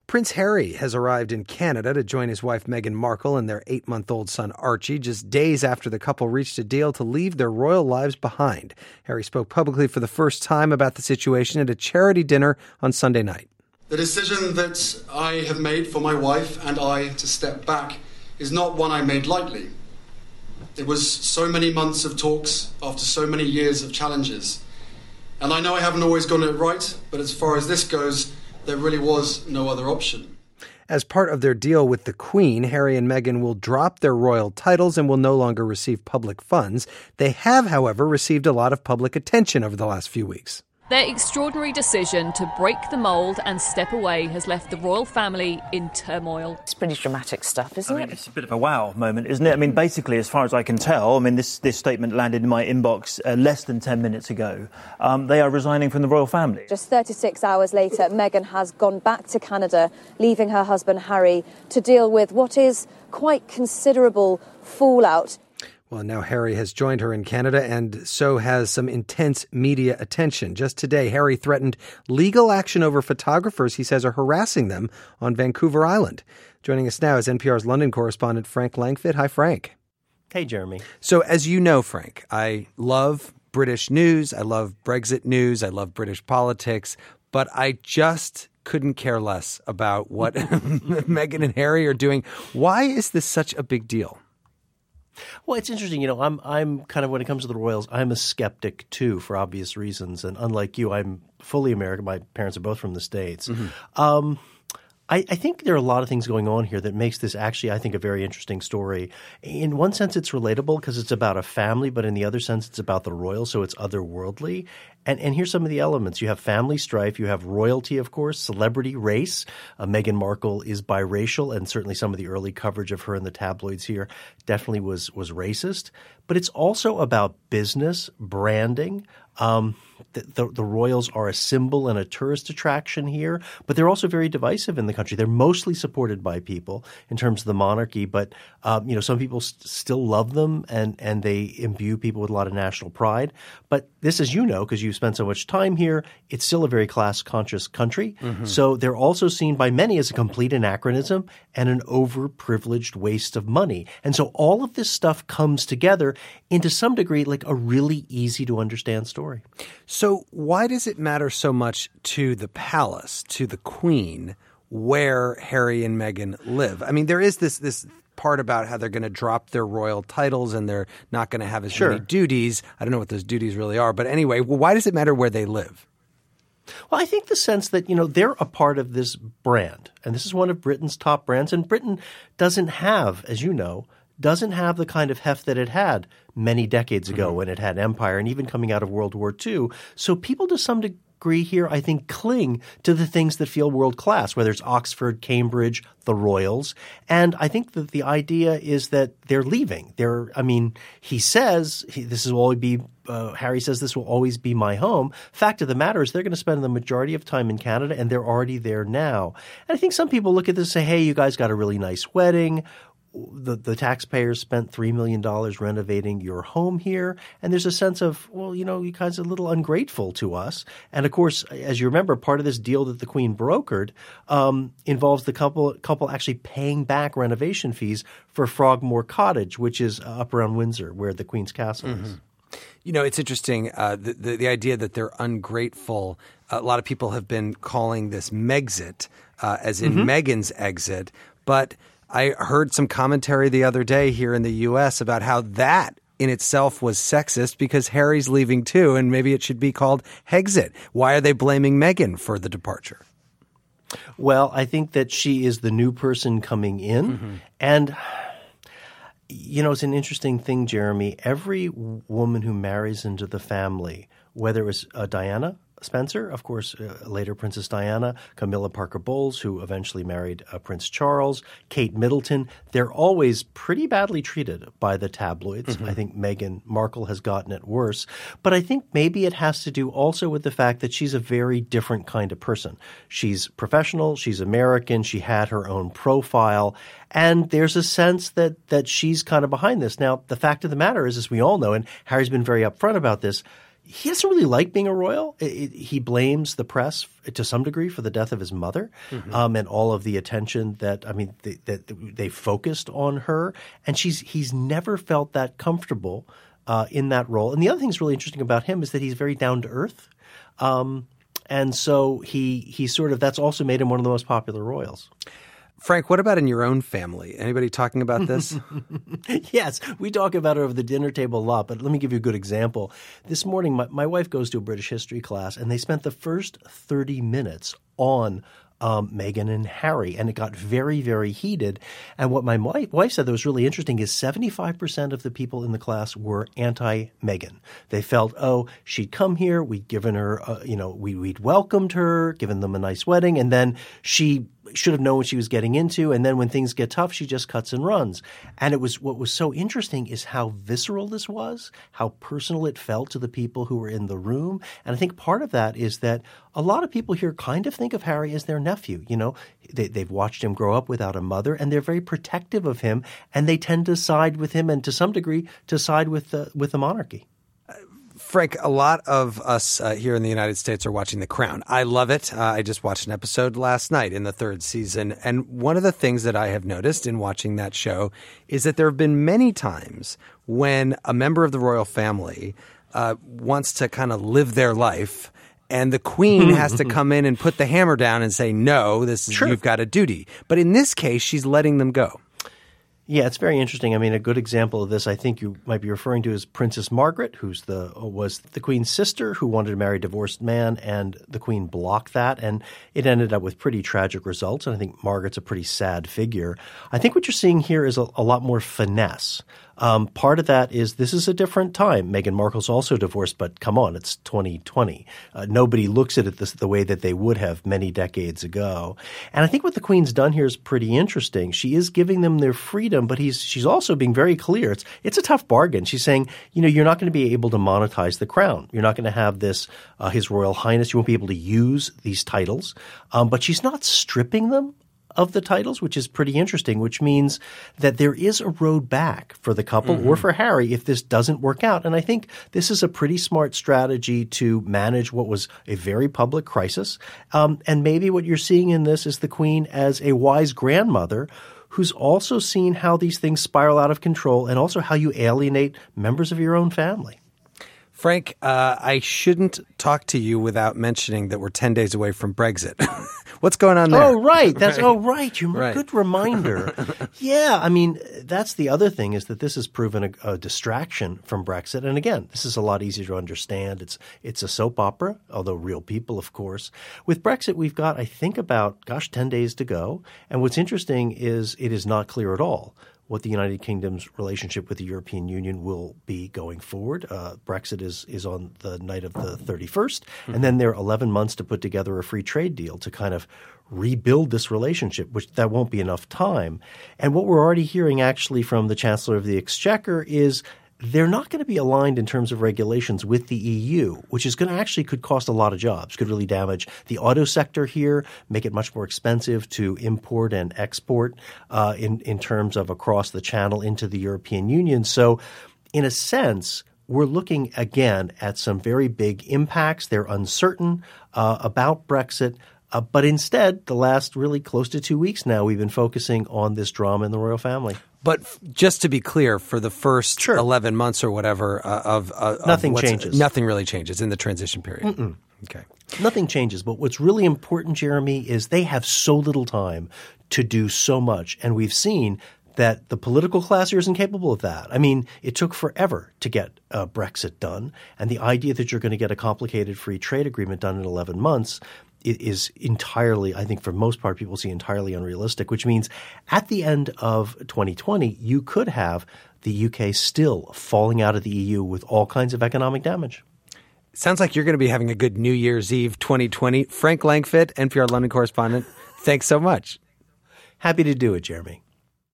Prince Harry has arrived in Canada to join his wife Meghan Markle and their 8-month-old son Archie, just days after the couple reached a deal to leave their royal lives behind. Harry spoke publicly for the first time about the situation at a charity dinner on Sunday night. The decision that I have made for my wife and I to step back is not one I made lightly. It was so many months of talks after so many years of challenges. And I know I haven't always gotten it right, but as far as this goes, there really was no other option. As part of their deal with the Queen, Harry and Meghan will drop their royal titles and will no longer receive public funds. They have, however, received a lot of public attention over the last few weeks. Their extraordinary decision to break the mould and step away has left the royal family in turmoil. It's pretty dramatic stuff, isn't it? It's a bit of a wow moment, isn't it? I mean, basically, as far as I can tell, this statement landed in my inbox less than 10 minutes ago. They are resigning from the royal family. Just 36 hours later, Meghan has gone back to Canada, leaving her husband Harry to deal with what is quite considerable fallout. Well, now Harry has joined her in Canada, and so has some intense media attention. Just today, Harry threatened legal action over photographers he says are harassing them on Vancouver Island. Joining us now is NPR's London correspondent Frank Langfitt. Hi, Frank. Hey, Jeremy. So as you know, Frank, I love British news. I love Brexit news. I love British politics. But I just couldn't care less about what Meghan and Harry are doing. Why is this such a big deal? Well, it's interesting. I'm kind of, when it comes to the royals, I'm a skeptic too, for obvious reasons. And unlike you, I'm fully American. My parents are both from the States. Mm-hmm. I think there are a lot of things going on here that makes this actually, I think, a very interesting story. In one sense, it's relatable because it's about a family, but in the other sense, it's about the royals, so it's otherworldly. And here's some of the elements. You have family strife. You have royalty, of course, celebrity, race. Meghan Markle is biracial, and certainly some of the early coverage of her in the tabloids here definitely was racist. But it's also about business, branding. The royals are a symbol and a tourist attraction here, but they're also very divisive in the country. They're mostly supported by people in terms of the monarchy, but some people still love them and they imbue people with a lot of national pride. But this, as you know, because you've spent so much time here, it's still a very class-conscious country. Mm-hmm. So they're also seen by many as a complete anachronism and an overprivileged waste of money. And so all of this stuff comes together into some degree like a really easy-to-understand story. So why does it matter so much to the palace, to the Queen, where Harry and Meghan live? I mean, there is this part about how they're going to drop their royal titles and they're not going to have as many duties. I don't know what those duties really are. But anyway, why does it matter where they live? Well, I think the sense that, they're a part of this brand. And this is one of Britain's top brands. And Britain doesn't have, as you know, the kind of heft that it had many decades ago when it had empire and even coming out of World War II. So people to some degree here, I think, cling to the things that feel world class, whether it's Oxford, Cambridge, the royals. And I think that the idea is that they're leaving. He says Harry says this will always be my home. Fact of the matter is they're going to spend the majority of time in Canada, and they're already there now. And I think some people look at this and say, hey, you guys got a really nice wedding. The taxpayers spent $3 million renovating your home here. And there's a sense of, well, you guys are a little ungrateful to us. And of course, as you remember, part of this deal that the Queen brokered involves the couple actually paying back renovation fees for Frogmore Cottage, which is up around Windsor, where the Queen's castle is. It's interesting, the idea that they're ungrateful. A lot of people have been calling this Megxit, as in Meghan's exit. But I heard some commentary the other day here in the U.S. about how that in itself was sexist because Harry's leaving too, and maybe it should be called Hexit. Why are they blaming Meghan for the departure? Well, I think that she is the new person coming in. And it's an interesting thing, Jeremy. Every woman who marries into the family, whether it was Diana Spencer, of course, later Princess Diana, Camilla Parker Bowles, who eventually married Prince Charles, Kate Middleton, they're always pretty badly treated by the tabloids. I think Meghan Markle has gotten it worse. But I think maybe it has to do also with the fact that she's a very different kind of person. She's professional, she's American, she had her own profile, and there's a sense that she's kind of behind this. Now, the fact of the matter is, as we all know, and Harry's been very upfront about this, he doesn't really like being a royal. He blames the press to some degree for the death of his mother, and all of the attention that they focused on her. And he's never felt that comfortable in that role. And the other thing that's really interesting about him is that he's very down to earth. And so he sort of – that's also made him one of the most popular royals. Frank, what about in your own family? Anybody talking about this? Yes, we talk about it over the dinner table a lot, but let me give you a good example. This morning, my wife goes to a British history class, and they spent the first 30 minutes on Meghan and Harry, and it got very, very heated. And what my wife said that was really interesting is 75% of the people in the class were anti-Meghan. They felt, she'd come here, we'd given her, we'd welcomed her, given them a nice wedding, and then she should have known what she was getting into. And then when things get tough, she just cuts and runs. And what was so interesting is how visceral this was, how personal it felt to the people who were in the room. And I think part of that is that a lot of people here kind of think of Harry as their nephew. They've watched him grow up without a mother, and they're very protective of him, and they tend to side with him and to some degree to side with the monarchy. Frank, a lot of us here in the United States are watching The Crown. I love it. I just watched an episode last night in the 3rd season. And one of the things that I have noticed in watching that show is that there have been many times when a member of the royal family wants to kind of live their life, and the Queen has to come in and put the hammer down and say, no, you've got a duty. But in this case, she's letting them go. Yeah, it's very interesting. I mean, a good example of this I think you might be referring to is Princess Margaret, who was the Queen's sister who wanted to marry a divorced man, and the Queen blocked that, and it ended up with pretty tragic results. And I think Margaret's a pretty sad figure. I think what you're seeing here is a lot more finesse. Part of that is this is a different time. Meghan Markle's also divorced, but come on, it's 2020. Nobody looks at it the way that they would have many decades ago. And I think what the Queen's done here is pretty interesting. She is giving them their freedom, but she's also being very clear. It's a tough bargain. She's saying, you're not going to be able to monetize the crown. You're not going to have this His Royal Highness. You won't be able to use these titles. But she's not stripping them of the titles, which is pretty interesting, which means that there is a road back for the couple or for Harry if this doesn't work out. And I think this is a pretty smart strategy to manage what was a very public crisis. And maybe what you're seeing in this is the Queen as a wise grandmother who's also seen how these things spiral out of control and also how you alienate members of your own family. Frank, I shouldn't talk to you without mentioning that we're 10 days away from Brexit. What's going on there? Oh, right. You're a good reminder. Yeah. I mean, that's the other thing is that this has proven a distraction from Brexit. And again, this is a lot easier to understand. It's a soap opera, although real people, of course. With Brexit, we've got, I think, about, 10 days to go. And what's interesting is it is not clear at all what the United Kingdom's relationship with the European Union will be going forward. Brexit is on the night of the 31st, and then there are 11 months to put together a free trade deal to kind of rebuild this relationship, which that won't be enough time. And what we're already hearing actually from the Chancellor of the Exchequer is they're not going to be aligned in terms of regulations with the EU, which is going to could cost a lot of jobs, could really damage the auto sector here, make it much more expensive to import and export in terms of across the channel into the European Union. So in a sense, we're looking again at some very big impacts. They're uncertain about Brexit. But instead, the last really close to 2 weeks now, we've been focusing on this drama in the royal family. But just to be clear, for the first 11 months or whatever nothing changes. Nothing really changes in the transition period. Mm-mm. Okay. Nothing changes. But what's really important, Jeremy, is they have so little time to do so much. And we've seen that the political class here isn't capable of that. I mean, it took forever to get Brexit done. And the idea that you're going to get a complicated free trade agreement done in 11 months is entirely, I think for most part, people see entirely unrealistic, which means at the end of 2020, you could have the UK still falling out of the EU with all kinds of economic damage. Sounds like you're going to be having a good New Year's Eve 2020. Frank Langfitt, NPR London correspondent, thanks so much. Happy to do it, Jeremy.